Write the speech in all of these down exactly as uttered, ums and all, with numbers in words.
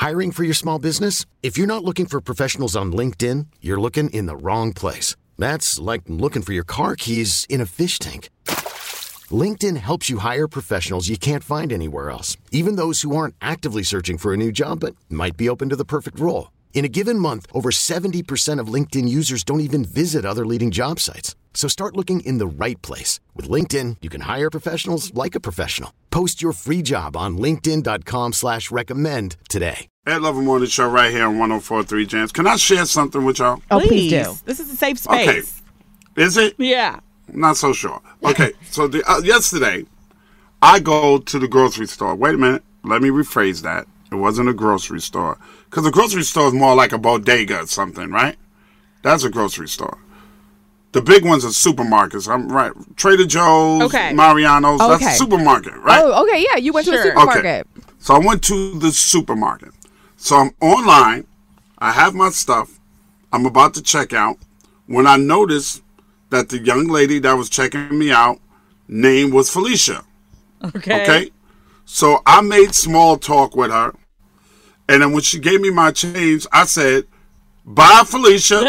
Hiring for your small business? If you're not looking for professionals on LinkedIn, you're looking in the wrong place. That's like looking for your car keys in a fish tank. LinkedIn helps you hire professionals you can't find anywhere else, even those who aren't actively searching for a new job but might be open to the perfect role. In a given month, over seventy percent of LinkedIn users don't even visit other leading job sites. So start looking in the right place. With LinkedIn, you can hire professionals like a professional. Post your free job on linkedin.com slash recommend today. Ed Lover Morning Show right here on one oh four point three Jams. Can I share something with y'all? Oh, please, please do. This is a safe space. Okay. Is it? Yeah. Not so sure. Okay, so the, uh, yesterday, I go to the grocery store. Wait a minute. Let me rephrase that. It wasn't a grocery store. Because a grocery store is more like a bodega or something, right? That's a grocery store. The big ones are supermarkets. I'm right. Trader Joe's, okay. Mariano's. Okay. That's a supermarket, right? Oh, okay. Yeah, you went sure. to a supermarket. Okay. So I went to the supermarket. So I'm online. I have my stuff. I'm about to check out. When I noticed that the young lady that was checking me out, name was Felicia. Okay. Okay. So I made small talk with her. And then when she gave me my change, I said, bye, Felicia.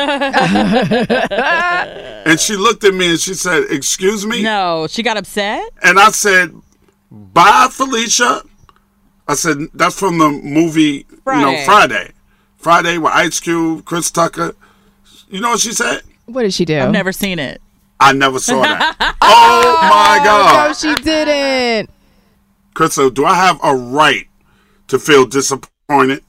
And she looked at me and she said, excuse me? No, she got upset? And I said, bye, Felicia. I said, that's from the movie, Friday. you know, Friday. Friday with Ice Cube, Chris Tucker. You know what she said? What did she do? I've never seen it. I never saw that. Oh, my God. No, she didn't. Crystal, do I have a right to feel disappointed?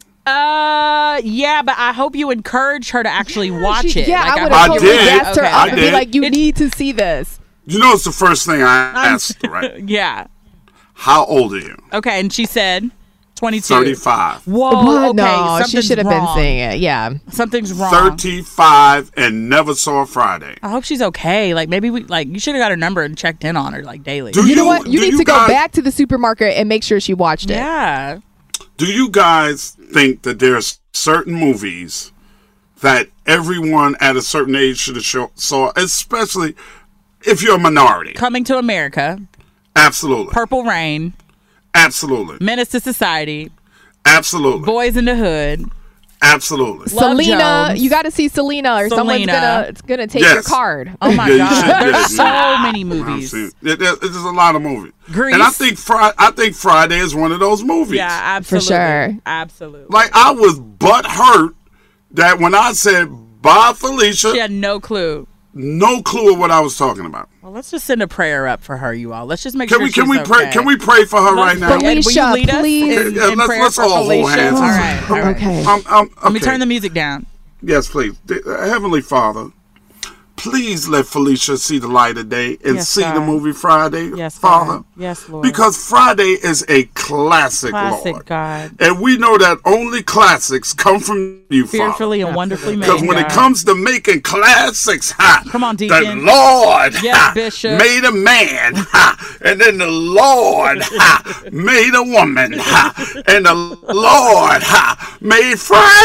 Uh, yeah, but I hope you encourage her to actually Yeah, watch she- it. Yeah, Like, I would I have totally did. gassed her Okay, up I and be did. like, you It- need to see this. You know it's the first thing I asked, right? Yeah. How old are you? Okay, and she said twenty-two. thirty-five. Whoa, What? okay, No, she something's should have wrong. been saying it. Yeah. Something's wrong. thirty-five and never saw Friday. I hope she's okay. Like, maybe we, like, you should have got her number and checked in on her, like, daily. Do You, know you- what? You do need you to guys- go back to the supermarket and make sure she watched it. Yeah. Do you guys think that there's certain movies that everyone at a certain age should have show, saw, especially if you're a minority? Coming to America, Absolutely. Purple Rain, Absolutely. Menace to Society, Absolutely. Boys in the Hood. Absolutely. Love Selena, Jones. you got to see Selena, or someone's Selena. gonna it's gonna take Yes. your card. Oh my Yeah, you God. should, yeah, There's so yeah. many I've movies. seen- there- there- There's a lot of movies. Grease. And I think, Fri- I think Friday is one of those movies. Yeah, absolutely. sure. Absolutely. Like, I was butt hurt that when I said, bye, Felicia, She had no clue. no clue of what I was talking about. Well, let's just send a prayer up for her, you all. Let's just make Can sure we can she's we pray okay. can we pray for her Let's right now? pray. Ed, will you Felicia, lead us please. in, Yeah, in let's- prayer let's for all hold Felicia? hands. All right, all right. Okay. Um, um, Let me okay. turn the music down. Yes, please. De- uh, Heavenly Father, please let Felicia see the light of day and Yes, see the God. movie Friday, Yes, Father. God. Yes, Lord. Because Friday is a classic, Classic, Lord. God. And we know that only classics come from you, Father. Fearfully and wonderfully made, Because when it God. comes to making classics, ha, Come on, the Deacon. Lord Yes, ha, Bishop. made a man, ha, and then the Lord ha, made a woman, ha, and the Lord ha, made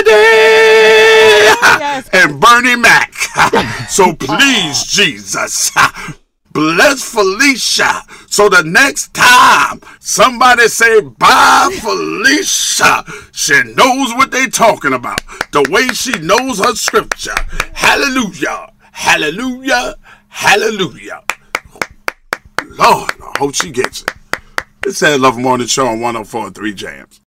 Friday ha, Yes. and Bernie Mac. Ha. So please, Jesus, ha, bless Felicia so the next time somebody say bye Felicia, she knows what they talking about. The way she knows her scripture. Hallelujah. Hallelujah. Hallelujah. Lord, I hope she gets it. It's Ed Lover Morning Show on one oh four point three Jams.